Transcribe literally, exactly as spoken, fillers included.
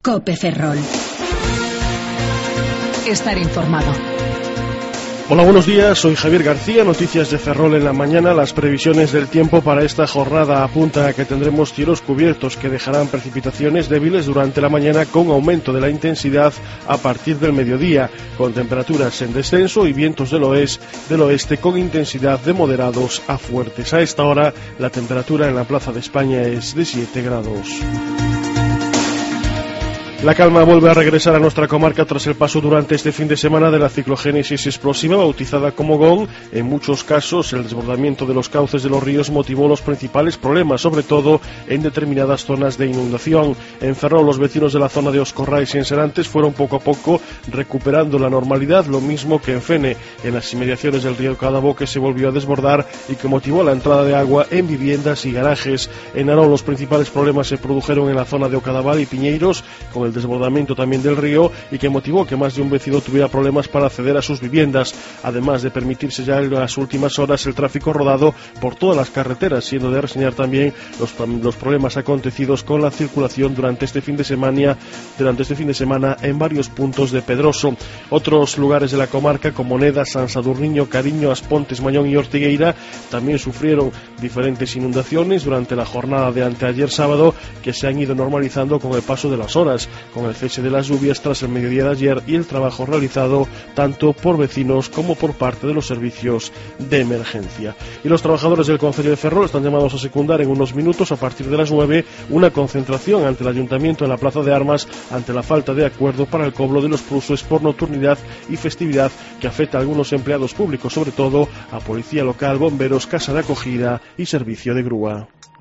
COPE Ferrol. Estar informado. Hola, buenos días, soy Javier García, noticias de Ferrol en la mañana. Las previsiones del tiempo para esta jornada apuntan a que tendremos cielos cubiertos que dejarán precipitaciones débiles durante la mañana con aumento de la intensidad a partir del mediodía, con temperaturas en descenso y vientos del oeste, del oeste con intensidad de moderados a fuertes. A esta hora la temperatura en la Plaza de España es de siete grados. La calma vuelve a regresar a nuestra comarca tras el paso durante este fin de semana de la ciclogénesis explosiva bautizada como Gong. En muchos casos, el desbordamiento de los cauces de los ríos motivó los principales problemas, sobre todo en determinadas zonas de inundación. En Ferrol, los vecinos de la zona de Oscorrais y en Serantes fueron poco a poco recuperando la normalidad, lo mismo que en Fene, en las inmediaciones del río Cadabo, que se volvió a desbordar y que motivó la entrada de agua en viviendas y garajes. En Arón, los principales problemas se produjeron en la zona de Ocadaval y Piñeiros, con el desbordamiento también del río, y que motivó que más de un vecino tuviera problemas para acceder a sus viviendas, además de permitirse ya en las últimas horas el tráfico rodado por todas las carreteras, siendo de reseñar también los, los problemas acontecidos con la circulación durante este fin de semana durante este fin de semana en varios puntos de Pedroso. Otros lugares de la comarca como Neda, San Sadurniño, Cariño, Aspontes, Mañón y Ortigueira también sufrieron diferentes inundaciones durante la jornada de anteayer sábado, que se han ido normalizando con el paso de las horas, con el cese de las lluvias tras el mediodía de ayer y el trabajo realizado tanto por vecinos como por parte de los servicios de emergencia. Y los trabajadores del Concello de Ferrol están llamados a secundar en unos minutos, a partir de las nueve, una concentración ante el Ayuntamiento en la Plaza de Armas ante la falta de acuerdo para el cobro de los pluses por nocturnidad y festividad que afecta a algunos empleados públicos, sobre todo a policía local, bomberos, casa de acogida y servicio de grúa.